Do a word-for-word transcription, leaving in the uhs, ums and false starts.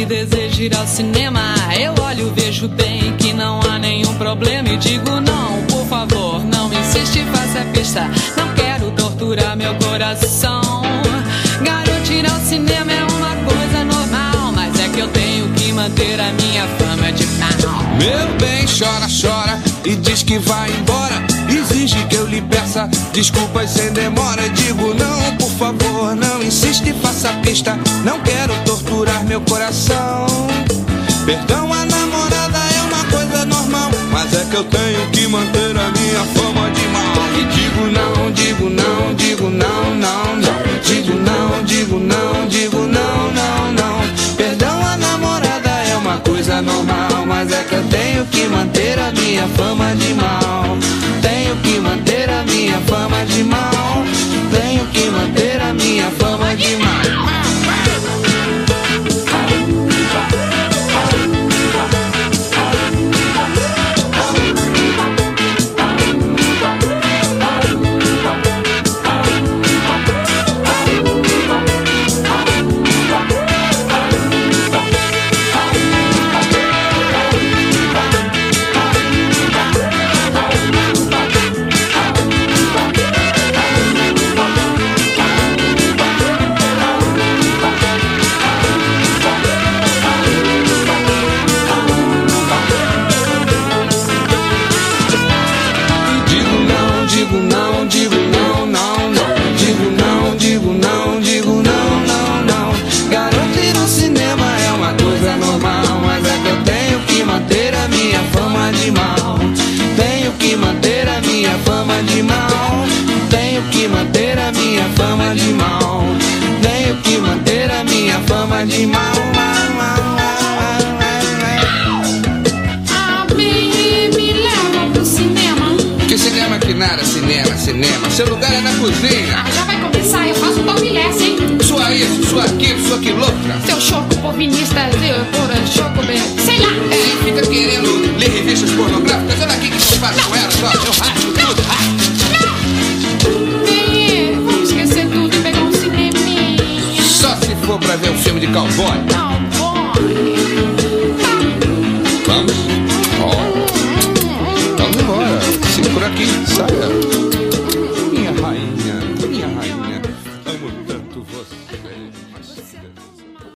que deseja ir ao cinema. Eu olho, vejo bem que não há nenhum problema e digo não, por favor, não insiste, faça a pista. Não quero torturar meu coração. Garoto, ir ao cinema é uma coisa normal, mas é que eu tenho que manter a minha fama de mal. Meu bem, chora, chora e diz que vai embora. Exige que eu lhe peça desculpas sem demora. Digo não, por favor, não insiste, faça a pista. Não quero torturar meu coração. Perdão, a namorada é uma coisa normal, mas é que eu tenho que manter a minha fama de mal. E digo não, digo não, digo não, não, não. Digo não, digo não, digo não, não, não. Perdão, a namorada é uma coisa normal, mas é que eu tenho que manter a minha fama de mal. Tenho que manter a minha fama de mal. Tenho que manter a minha fama de mal. De mal, mal, mal, mal, Ah, bem, me leva pro cinema. Que cinema que nada, cinema, cinema. Seu lugar é na cozinha. Ah, já vai começar, eu faço topless, hein? Sua isso, sua aquilo, sua quilotra. Seu choco povinista, eu por choco bem. Sei lá. É, fica querendo ler revistas pornográficas. Olha aqui que eu faço com elas, ó. Eu rasgo tudo. Não! Bem, vamos esquecer tudo e pegar um cineminha. Só se for pra ver um filme de cowboy. Não, bom. Vamos? Ó. Vamos embora. Segura aqui, saia.